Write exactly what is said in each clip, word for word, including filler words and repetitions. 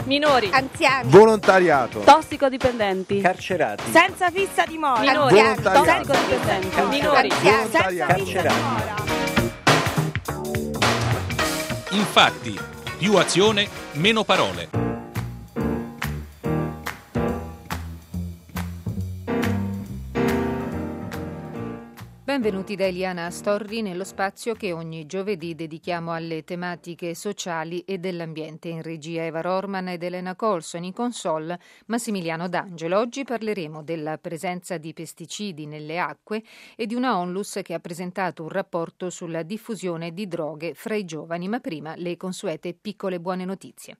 minori, anziani, volontariato, tossicodipendenti, carcerati, senza fissa dimora, minori, volontariato, tossicodipendenti, minori, anziani, senza volontariato. fissa dimora. Infatti, più azione, meno parole. Benvenuti da Eliana Storri nello spazio che ogni giovedì dedichiamo alle tematiche sociali e dell'ambiente. In regia Eva Rorman ed Elena Colson, in console Massimiliano D'Angelo. Oggi parleremo della presenza di pesticidi nelle acque e di una Onlus che ha presentato un rapporto sulla diffusione di droghe fra i giovani, ma prima le consuete piccole buone notizie.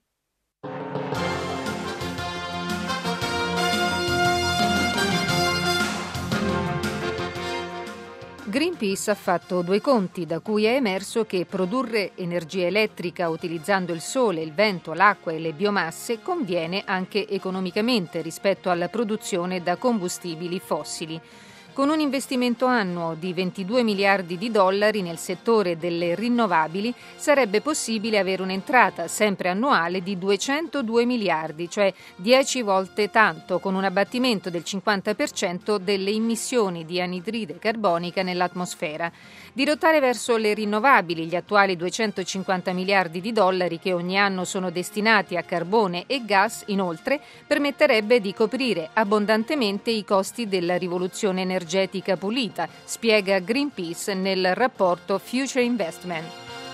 Greenpeace ha fatto due conti, da cui è emerso che produrre energia elettrica utilizzando il sole, il vento, l'acqua e le biomasse conviene anche economicamente rispetto alla produzione da combustibili fossili. Con un investimento annuo di ventidue miliardi di dollari nel settore delle rinnovabili sarebbe possibile avere un'entrata sempre annuale di duecentodue miliardi, cioè dieci volte tanto, con un abbattimento del cinquanta per cento delle emissioni di anidride carbonica nell'atmosfera. Dirottare verso le rinnovabili gli attuali duecentocinquanta miliardi di dollari che ogni anno sono destinati a carbone e gas, inoltre, permetterebbe di coprire abbondantemente i costi della rivoluzione energetica energetica pulita, spiega Greenpeace nel rapporto Future Investment.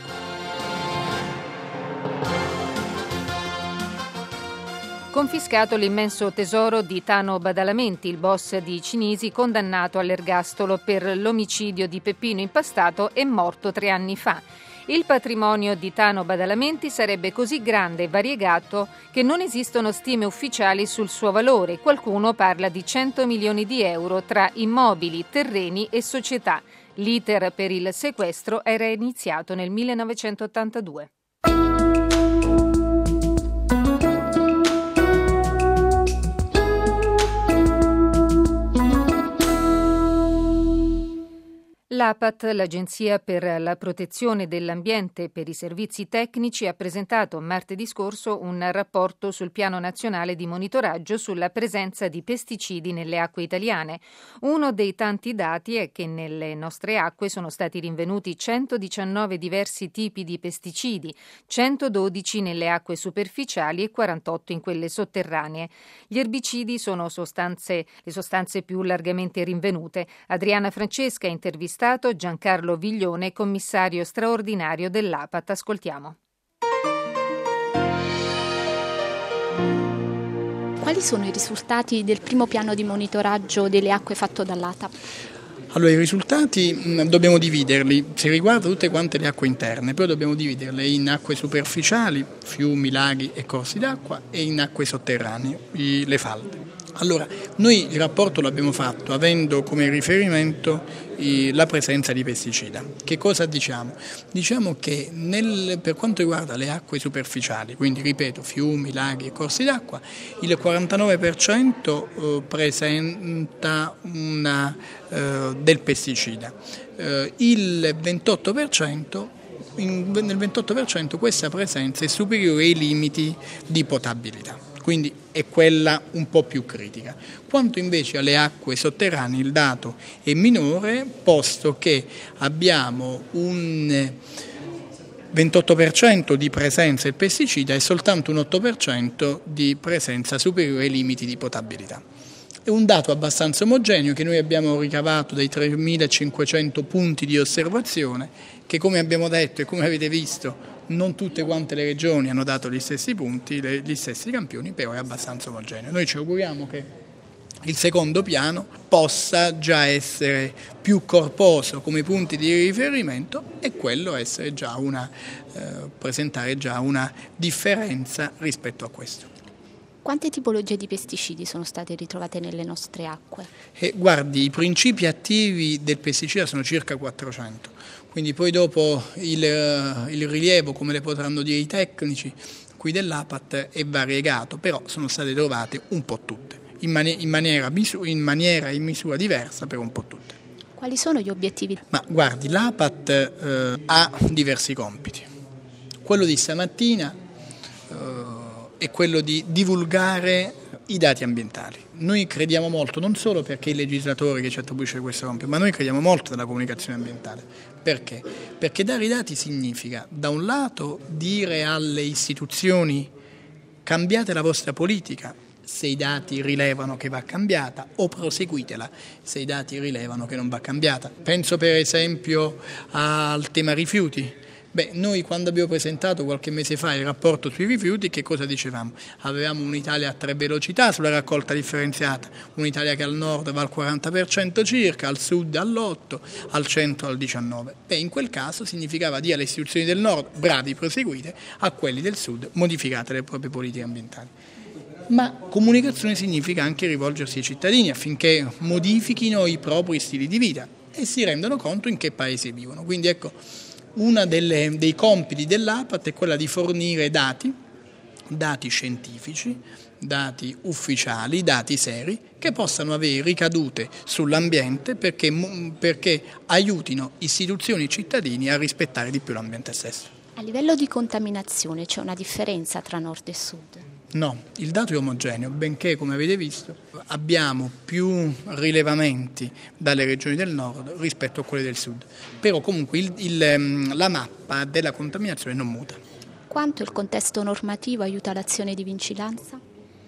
Confiscato l'immenso tesoro di Tano Badalamenti, il boss di Cinisi condannato all'ergastolo per l'omicidio di Peppino Impastato e morto tre anni fa. Il patrimonio di Tano Badalamenti sarebbe così grande e variegato che non esistono stime ufficiali sul suo valore. Qualcuno parla di cento milioni di euro tra immobili, terreni e società. L'iter per il sequestro era iniziato nel millenovecentottantadue. L'A P A T, l'Agenzia per la protezione dell'ambiente e per i servizi tecnici, ha presentato martedì scorso un rapporto sul piano nazionale di monitoraggio sulla presenza di pesticidi nelle acque italiane. Uno dei tanti dati è che nelle nostre acque sono stati rinvenuti centodiciannove diversi tipi di pesticidi, centododici nelle acque superficiali e quarantotto in quelle sotterranee. Gli erbicidi sono sostanze, le sostanze più largamente rinvenute. Adriana Francesca ha intervistato Giancarlo Viglione, commissario straordinario dell'A P A T. Ascoltiamo. Quali sono i risultati del primo piano di monitoraggio delle acque fatto dall'A T A? Allora, i risultati mh, dobbiamo dividerli, si riguarda tutte quante le acque interne, poi dobbiamo dividerle in acque superficiali, fiumi, laghi e corsi d'acqua, e in acque sotterranee, i, le falde. Allora, noi il rapporto l'abbiamo fatto avendo come riferimento i, la presenza di pesticida. Che cosa diciamo? Diciamo che nel, per quanto riguarda le acque superficiali, quindi ripeto fiumi, laghi e corsi d'acqua, il quarantanove per cento eh, presenta una, eh, del pesticida, eh, il ventotto per cento in, nel ventotto per cento questa presenza è superiore ai limiti di potabilità. Quindi è quella un po' più critica. Quanto invece alle acque sotterranee il dato è minore, posto che abbiamo un ventotto per cento di presenza del pesticida e soltanto un otto per cento di presenza superiore ai limiti di potabilità. È un dato abbastanza omogeneo che noi abbiamo ricavato dai tremilacinquecento punti di osservazione, che come abbiamo detto e come avete visto non tutte quante le regioni hanno dato gli stessi punti, gli stessi campioni, però è abbastanza omogeneo. Noi ci auguriamo che il secondo piano possa già essere più corposo come punti di riferimento e quello essere già una, eh, presentare già una differenza rispetto a questo. Quante tipologie di pesticidi sono state ritrovate nelle nostre acque? E guardi, i principi attivi del pesticida sono circa quattrocento, quindi poi dopo il, il rilievo, come le potranno dire i tecnici qui dell'A P A T, è variegato, però sono state trovate un po' tutte, in, mani- in, maniera, in maniera e in misura diversa per un po' tutte. Quali sono gli obiettivi? Ma guardi, l'A P A T eh, ha diversi compiti. Quello di stamattina eh, è quello di divulgare i dati ambientali. Noi crediamo molto, non solo perché è il legislatore che ci attribuisce questo compito, ma noi crediamo molto nella comunicazione ambientale. Perché? Perché dare i dati significa, da un lato, dire alle istituzioni cambiate la vostra politica se i dati rilevano che va cambiata, o proseguitela se i dati rilevano che non va cambiata. Penso per esempio al tema rifiuti. Beh, noi quando abbiamo presentato qualche mese fa il rapporto sui rifiuti, che cosa dicevamo? Avevamo un'Italia a tre velocità sulla raccolta differenziata, un'Italia che al nord va al quaranta per cento circa, al sud all'otto per cento, al centro al diciannove per cento. Beh, in quel caso significava dire alle istituzioni del nord, bravi, proseguite, a quelli del sud, modificate le proprie politiche ambientali. Ma comunicazione significa anche rivolgersi ai cittadini affinché modifichino i propri stili di vita e si rendano conto in che paese vivono. Quindi ecco, uno dei compiti dell'A P A T è quella di fornire dati, dati scientifici, dati ufficiali, dati seri, che possano avere ricadute sull'ambiente perché, perché aiutino istituzioni e cittadini a rispettare di più l'ambiente stesso. A livello di contaminazione c'è una differenza tra nord e sud? No, il dato è omogeneo, benché, come avete visto, abbiamo più rilevamenti dalle regioni del nord rispetto a quelle del sud. Però comunque il, il, la mappa della contaminazione non muta. Quanto il contesto normativo aiuta l'azione di vigilanza?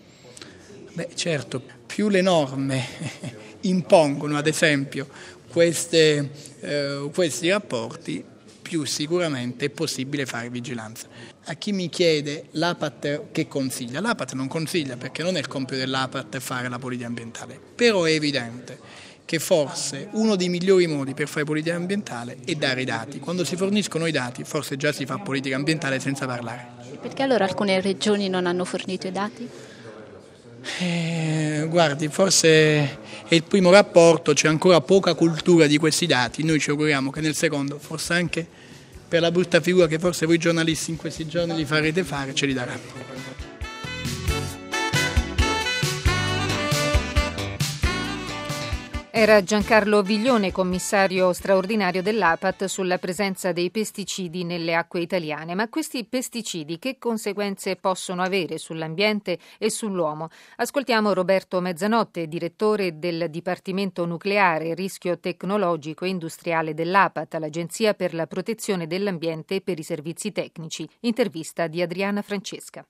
Beh, certo, più le norme impongono, ad esempio, queste, eh, questi rapporti, più sicuramente è possibile fare vigilanza. A chi mi chiede l'A P A T che consiglia? L'A P A T non consiglia perché non è il compito dell'A P A T fare la politica ambientale, però è evidente che forse uno dei migliori modi per fare politica ambientale è dare i dati. Quando si forniscono i dati forse già si fa politica ambientale senza parlare. Perché allora alcune regioni non hanno fornito i dati? Eh, guardi, forse è il primo rapporto, c'è ancora poca cultura di questi dati, noi ci auguriamo che nel secondo, forse anche per la brutta figura che forse voi giornalisti in questi giorni li farete fare, ce li darà. Era Giancarlo Viglione, commissario straordinario dell'A P A T sulla presenza dei pesticidi nelle acque italiane. Ma questi pesticidi che conseguenze possono avere sull'ambiente e sull'uomo? Ascoltiamo Roberto Mezzanotte, direttore del Dipartimento Nucleare, Rischio Tecnologico e Industriale dell'A P A T, l'Agenzia per la Protezione dell'Ambiente e per i Servizi Tecnici. Intervista di Adriana Francesca.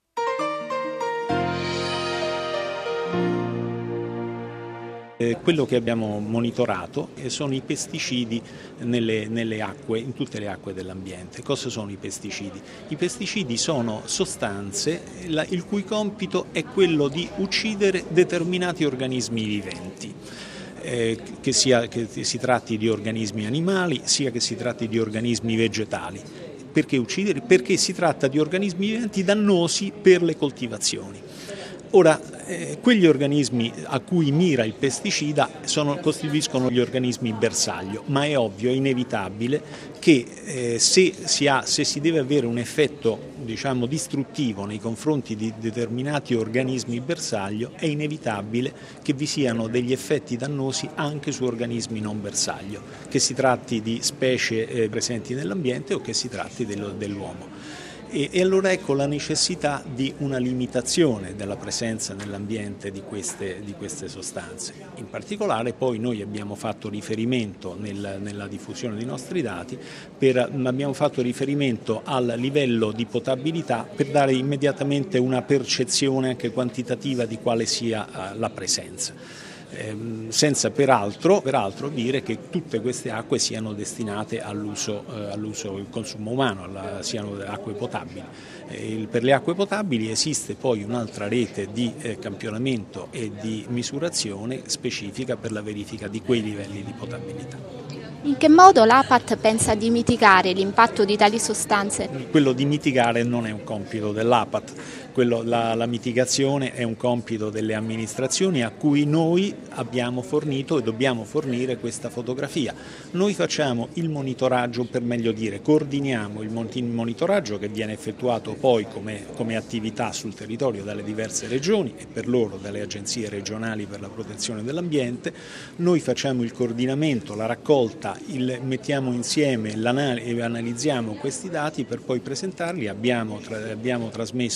Quello che abbiamo monitorato sono i pesticidi nelle, nelle acque, in tutte le acque dell'ambiente. Cosa sono i pesticidi? I pesticidi sono sostanze la, il cui compito è quello di uccidere determinati organismi viventi. Eh, che, sia, che si tratti di organismi animali, sia che si tratti di organismi vegetali. Perché uccidere? Perché si tratta di organismi viventi dannosi per le coltivazioni. Ora, eh, quegli organismi a cui mira il pesticida sono, costituiscono gli organismi bersaglio, ma è ovvio, è inevitabile che eh, se, si ha, se si deve avere un effetto, diciamo, distruttivo nei confronti di determinati organismi bersaglio, è inevitabile che vi siano degli effetti dannosi anche su organismi non bersaglio, che si tratti di specie eh, presenti nell'ambiente o che si tratti dello, dell'uomo. E, e allora ecco la necessità di una limitazione della presenza nell'ambiente di queste, di queste sostanze. In particolare poi noi abbiamo fatto riferimento nel, nella diffusione dei nostri dati, per, abbiamo fatto riferimento al livello di potabilità per dare immediatamente una percezione anche quantitativa di quale sia uh, la presenza. Eh, senza peraltro, peraltro dire che tutte queste acque siano destinate all'uso, eh, all'uso il consumo umano, alla, siano acque potabili. Eh, per le acque potabili esiste poi un'altra rete di eh, campionamento e di misurazione specifica per la verifica di quei livelli di potabilità. In che modo l'A P A T pensa di mitigare l'impatto di tali sostanze? Quello di mitigare non è un compito dell'A P A T. Quello, la, la mitigazione è un compito delle amministrazioni a cui noi abbiamo fornito e dobbiamo fornire questa fotografia. Noi facciamo il monitoraggio, per meglio dire, coordiniamo il monitoraggio che viene effettuato poi come, come attività sul territorio dalle diverse regioni e per loro dalle agenzie regionali per la protezione dell'ambiente. Noi facciamo il coordinamento, la raccolta, il, mettiamo insieme e analizziamo questi dati per poi presentarli. Abbiamo, tra, abbiamo trasmesso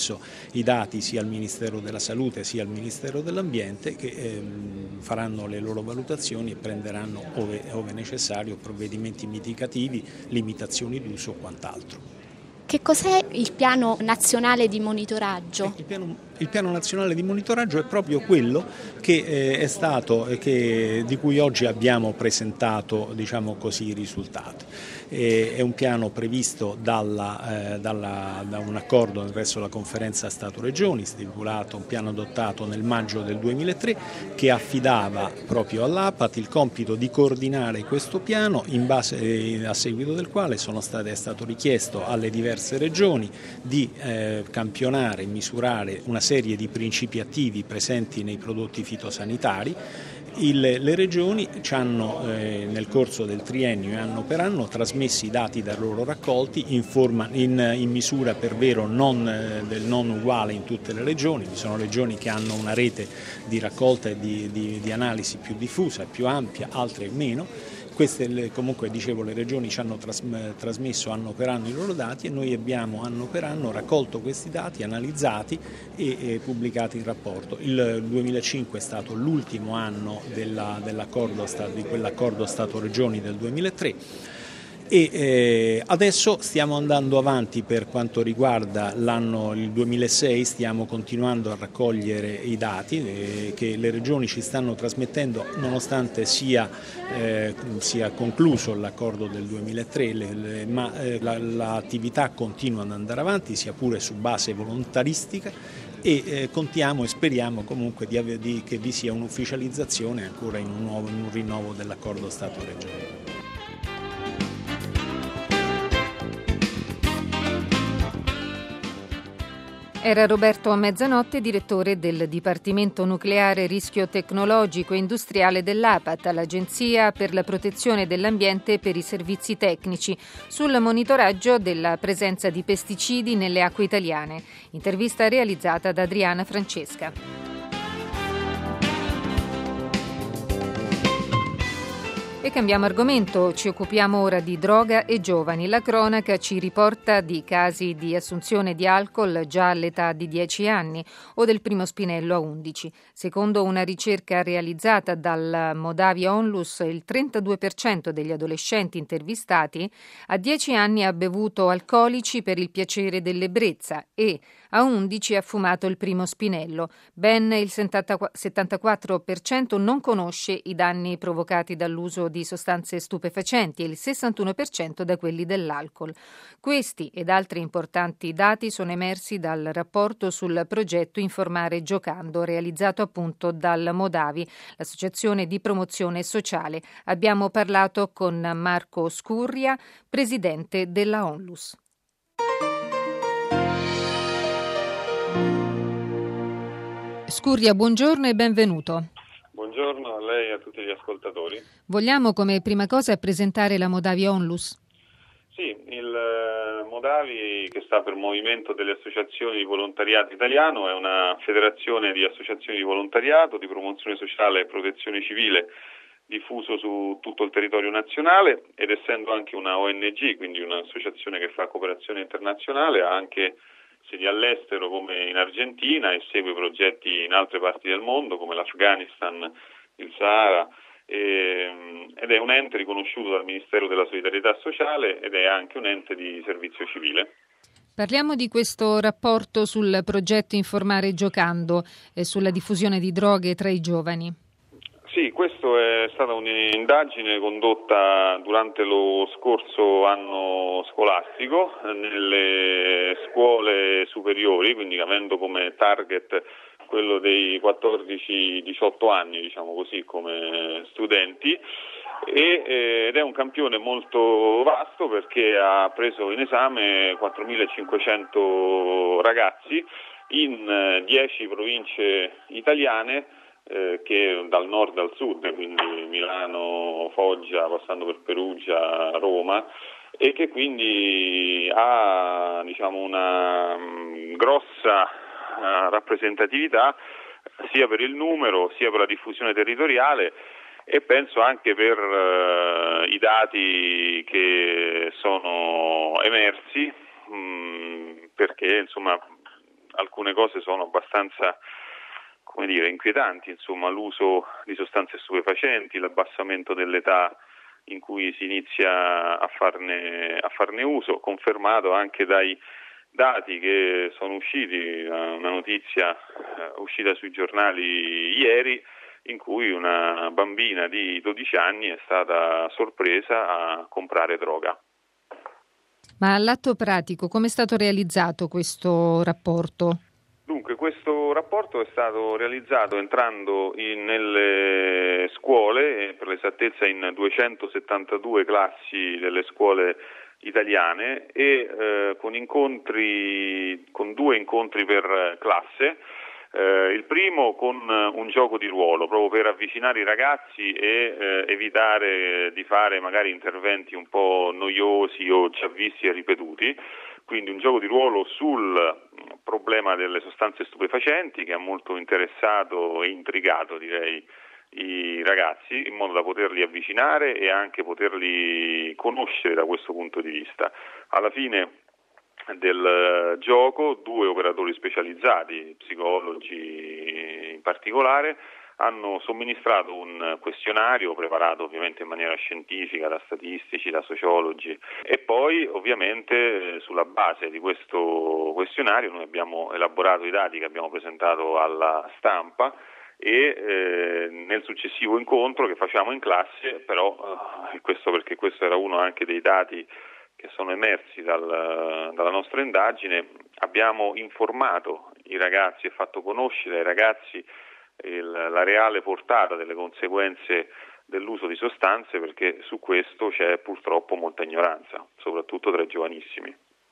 i dati sia al Ministero della Salute sia al Ministero dell'Ambiente, che ehm, faranno le loro valutazioni e prenderanno, ove, ove necessario, provvedimenti mitigativi, limitazioni d'uso o quant'altro. Che cos'è il piano nazionale di monitoraggio? Il piano, il piano nazionale di monitoraggio è proprio quello che eh, è stato, che, di cui oggi abbiamo presentato, diciamo così, i risultati. E, è un piano previsto dalla, eh, dalla, da un accordo verso la conferenza Stato-Regioni, stipulato, un piano adottato nel maggio del duemilatré, che affidava proprio all'A P A T il compito di coordinare questo piano, in base, a seguito del quale sono state, è stato richiesto alle diverse regioni di eh, campionare e misurare una serie di principi attivi presenti nei prodotti fitosanitari. Il, le regioni ci hanno eh, nel corso del triennio e anno per anno trasmesso i dati da loro raccolti in, forma, in, in misura per vero non, eh, del non uguale in tutte le regioni. Vi sono regioni che hanno una rete di raccolta e di, di, di analisi più diffusa e più ampia, altre meno. Queste, comunque dicevo, le regioni ci hanno tras, trasmesso anno per anno i loro dati e noi abbiamo anno per anno raccolto questi dati, analizzati e, e pubblicati in rapporto. Il duemilacinque è stato l'ultimo anno della, dell'accordo, di quell'accordo Stato-Regioni del duemilatré. E eh, adesso stiamo andando avanti per quanto riguarda l'anno il duemilasei, stiamo continuando a raccogliere i dati eh, che le regioni ci stanno trasmettendo, nonostante sia, eh, sia concluso l'accordo del duemilatré, le, le, ma eh, la, l'attività continua ad andare avanti, sia pure su base volontaristica, e eh, contiamo e speriamo comunque di, di, che vi sia un'ufficializzazione ancora in un, nuovo, in un rinnovo dell'accordo Stato-Regioni. Era Roberto Mezzanotte, direttore del Dipartimento Nucleare Rischio Tecnologico e Industriale dell'A P A T, l'Agenzia per la Protezione dell'Ambiente e per i Servizi Tecnici, sul monitoraggio della presenza di pesticidi nelle acque italiane. Intervista realizzata da Adriana Francesca. E cambiamo argomento, ci occupiamo ora di droga e giovani. La cronaca ci riporta di casi di assunzione di alcol già all'età di dieci anni o del primo spinello a undici. Secondo una ricerca realizzata dal Modavi Onlus, il trentadue per cento degli adolescenti intervistati a dieci anni ha bevuto alcolici per il piacere dell'ebbrezza e a undici ha fumato il primo spinello. Ben il settantaquattro per cento non conosce i danni provocati dall'uso di sostanze stupefacenti e il sessantuno per cento da quelli dell'alcol. Questi ed altri importanti dati sono emersi dal rapporto sul progetto Informare Giocando, realizzato appunto dal Modavi, l'associazione di promozione sociale. Abbiamo parlato con Marco Scurria, presidente della Onlus. Scurria, buongiorno e benvenuto. Buongiorno a lei e a tutti gli ascoltatori. Vogliamo come prima cosa presentare la Modavi Onlus? Sì, il Modavi, che sta per Movimento delle Associazioni di Volontariato Italiano, è una federazione di associazioni di volontariato, di promozione sociale e protezione civile diffuso su tutto il territorio nazionale, ed essendo anche una O N G, quindi un'associazione che fa cooperazione internazionale, ha anche sedi all'estero come in Argentina e segue progetti in altre parti del mondo come l'Afghanistan, il Sahara, e, ed è un ente riconosciuto dal Ministero della Solidarietà Sociale ed è anche un ente di servizio civile. Parliamo di questo rapporto sul progetto Informare Giocando e sulla diffusione di droghe tra i giovani. Sì, questa è stata un'indagine condotta durante lo scorso anno scolastico nelle scuole superiori, quindi avendo come target quello dei quattordici diciotto anni, diciamo così, come studenti, e, ed è un campione molto vasto perché ha preso in esame quattromilacinquecento ragazzi in dieci province italiane, Eh, che dal nord al sud, quindi Milano, Foggia, passando per Perugia, Roma, e che quindi ha, diciamo, una um, grossa uh, rappresentatività sia per il numero sia per la diffusione territoriale e penso anche per uh, i dati che sono emersi, um, perché insomma alcune cose sono abbastanza, come dire, inquietanti, insomma, l'uso di sostanze stupefacenti, l'abbassamento dell'età in cui si inizia a farne, a farne uso, confermato anche dai dati che sono usciti, una notizia uh, uscita sui giornali ieri, in cui una bambina di dodici anni è stata sorpresa a comprare droga. Ma all'atto pratico come è stato realizzato questo rapporto? Dunque, questo rapporto è stato realizzato entrando in, nelle scuole, per l'esattezza in duecentosettantadue classi delle scuole italiane e eh, con incontri, con due incontri per classe. Eh, il primo con un gioco di ruolo, proprio per avvicinare i ragazzi e eh, evitare di fare magari interventi un po' noiosi o già visti e ripetuti. Quindi un gioco di ruolo sul problema delle sostanze stupefacenti che ha molto interessato e intrigato, direi, i ragazzi, in modo da poterli avvicinare e anche poterli conoscere da questo punto di vista. Alla fine del gioco due operatori specializzati, psicologi in particolare, hanno somministrato un questionario preparato ovviamente in maniera scientifica da statistici, da sociologi e poi ovviamente sulla base di questo questionario noi abbiamo elaborato i dati che abbiamo presentato alla stampa e eh, nel successivo incontro che facciamo in classe, però eh, questo perché questo era uno anche dei dati che sono emersi dal, dalla nostra indagine, abbiamo informato i ragazzi e fatto conoscere ai ragazzi il, la reale portata delle conseguenze dell'uso di sostanze, perché su questo c'è purtroppo molta ignoranza, soprattutto tra i giovanissimi.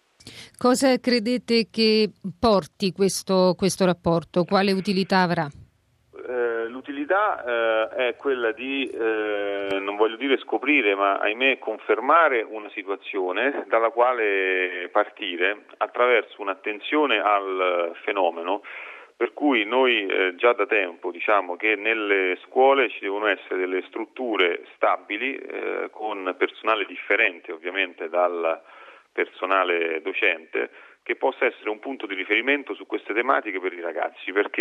Cosa credete che porti questo, questo rapporto? Quale utilità avrà? Eh, l'utilità eh, è quella di, eh, non voglio dire scoprire, ma ahimè confermare una situazione dalla quale partire attraverso un'attenzione al fenomeno, per cui noi eh, già da tempo diciamo che nelle scuole ci devono essere delle strutture stabili eh, con personale differente ovviamente dal personale docente, che possa essere un punto di riferimento su queste tematiche per i ragazzi, perché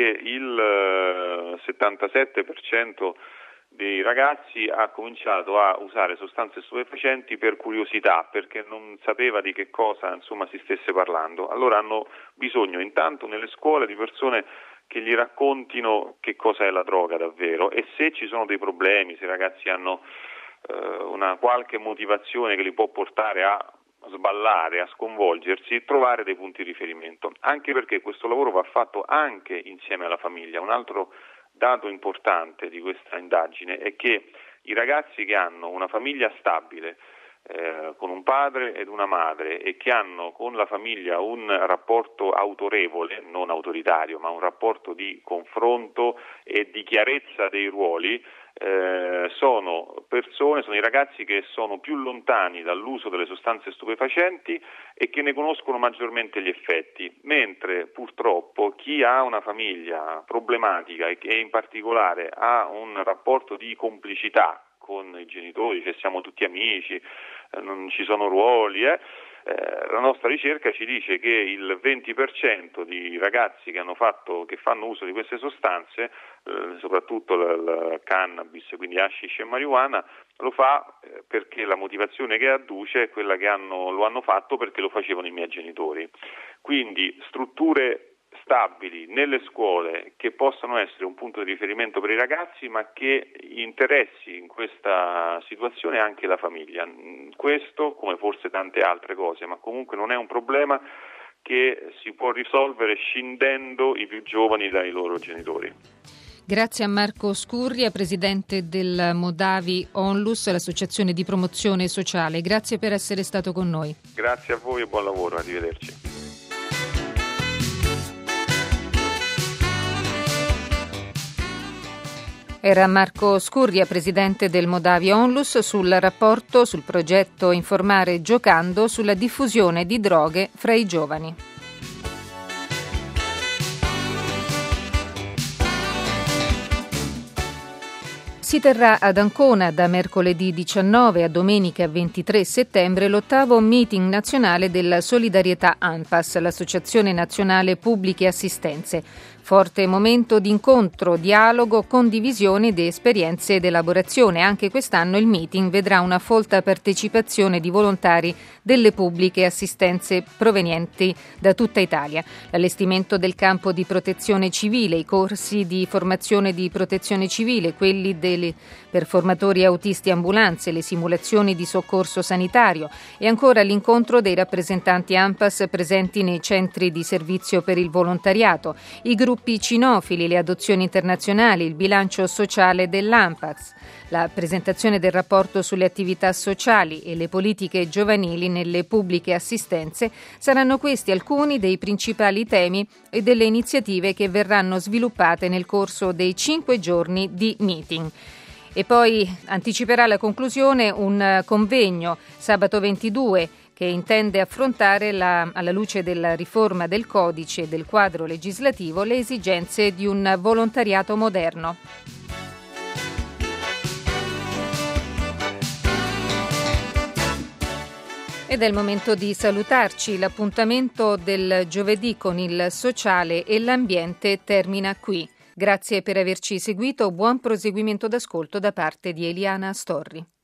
il settantasette per cento dei ragazzi ha cominciato a usare sostanze stupefacenti per curiosità, perché non sapeva di che cosa insomma si stesse parlando. Allora hanno bisogno intanto nelle scuole di persone che gli raccontino che cosa è la droga davvero e se ci sono dei problemi, se i ragazzi hanno eh, una qualche motivazione che li può portare a sballare, a sconvolgersi, trovare dei punti di riferimento, anche perché questo lavoro va fatto anche insieme alla famiglia. Un altro dato importante di questa indagine è che i ragazzi che hanno una famiglia stabile, eh, con un padre ed una madre e che hanno con la famiglia un rapporto autorevole, non autoritario, ma un rapporto di confronto e di chiarezza dei ruoli, Eh, sono persone, sono i ragazzi che sono più lontani dall'uso delle sostanze stupefacenti e che ne conoscono maggiormente gli effetti, mentre purtroppo chi ha una famiglia problematica e che in particolare ha un rapporto di complicità con i genitori, che siamo tutti amici, eh, non ci sono ruoli, eh, Eh, la nostra ricerca ci dice che il venti per cento di ragazzi che hanno fatto, che fanno uso di queste sostanze, eh, soprattutto il, il cannabis, quindi hashish e marijuana, lo fa eh, perché la motivazione che adduce è quella che hanno, lo hanno fatto perché lo facevano i miei genitori. Quindi strutture stabili nelle scuole che possano essere un punto di riferimento per i ragazzi, ma che interessi in questa situazione anche la famiglia. Questo, come forse tante altre cose, ma comunque non è un problema che si può risolvere scindendo i più giovani dai loro genitori. Grazie a Marco Scurria, presidente del Modavi Onlus, l'associazione di promozione sociale. Grazie per essere stato con noi. Grazie a voi e buon lavoro, arrivederci. Era Marco Scurria, presidente del Modavi Onlus, sul rapporto sul progetto Informare giocando sulla diffusione di droghe fra i giovani. Si Si terrà ad Ancona da mercoledì diciannove a domenica ventitré settembre l'ottavo meeting nazionale della solidarietà ANPAS, l'Associazione Nazionale Pubbliche Assistenze. Forte momento di incontro, dialogo, condivisione di esperienze ed elaborazione. Anche quest'anno il meeting vedrà una folta partecipazione di volontari delle pubbliche assistenze provenienti da tutta Italia. L'allestimento del campo di protezione civile, i corsi di formazione di protezione civile, quelli delle, per formatori autisti ambulanze, le simulazioni di soccorso sanitario e ancora l'incontro dei rappresentanti ANPAS presenti nei centri di servizio per il volontariato, i gruppi cinofili, le adozioni internazionali, il bilancio sociale dell'ANPAS, la presentazione del rapporto sulle attività sociali e le politiche giovanili nelle pubbliche assistenze saranno questi alcuni dei principali temi e delle iniziative che verranno sviluppate nel corso dei cinque giorni di meeting. E poi anticiperà la conclusione un convegno sabato ventidue che intende affrontare, la, alla luce della riforma del codice e del quadro legislativo, le esigenze di un volontariato moderno. Ed è il momento di salutarci. L'appuntamento del giovedì con il sociale e l'ambiente termina qui. Grazie per averci seguito, buon proseguimento d'ascolto da parte di Eliana Storri.